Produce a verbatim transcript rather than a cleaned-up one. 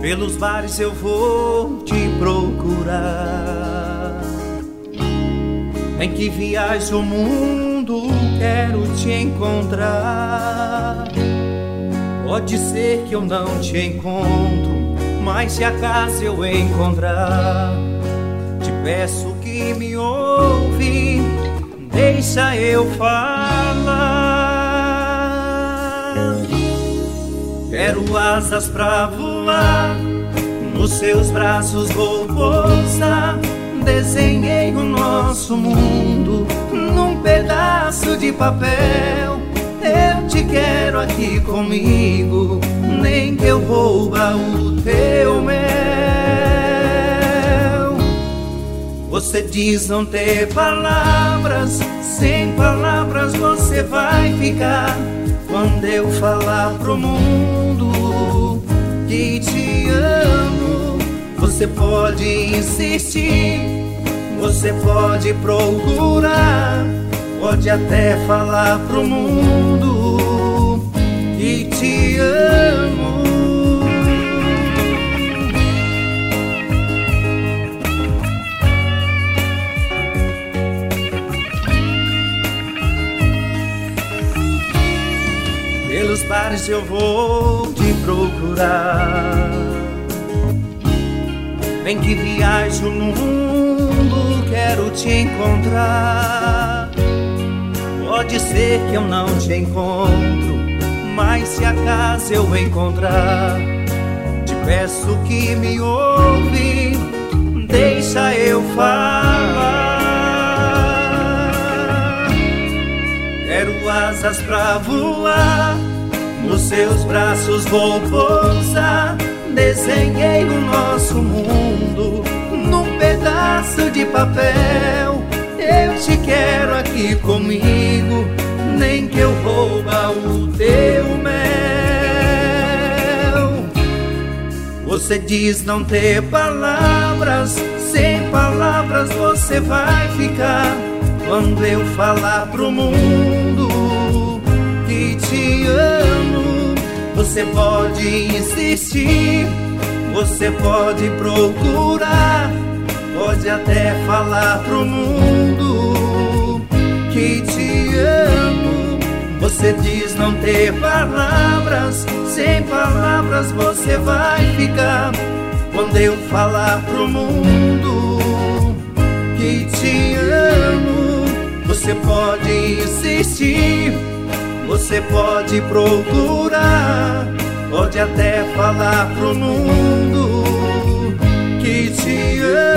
Pelos bares eu vou te procurar. Em que viajo o mundo quero te encontrar. Pode ser que eu não te encontro, mas se acaso eu encontrar, te peço que me ouve, deixa eu falar. Quero asas pra voar, nos seus braços vou pousar. Desenhei o nosso mundo num pedaço de papel. Eu te quero aqui comigo, nem que eu rouba o teu mel. Você diz não ter palavras, sem palavras você vai ficar. Quando eu falar pro mundo que te amo, você pode insistir, você pode procurar, pode até falar pro mundo que te amo. Pelos bares eu vou te procurar. Vem que viajo no mundo, quero te encontrar. Pode ser que eu não te encontro, mas se acaso eu encontrar, te peço que me ouve, deixa eu falar. Quero asas pra voar, nos seus braços vou pousar. Desenhei o nosso mundo num pedaço de papel. Eu te quero aqui comigo, nem que eu rouba o teu mel. Você diz não ter palavras, sem palavras você vai ficar. Quando eu falar pro mundo que te amo, você pode insistir, você pode procurar, pode até falar pro mundo que te amo. Você diz não ter palavras, sem palavras você vai ficar. Quando eu falar pro mundo que te amo, você pode insistir, você pode procurar, pode até falar pro mundo que te amo.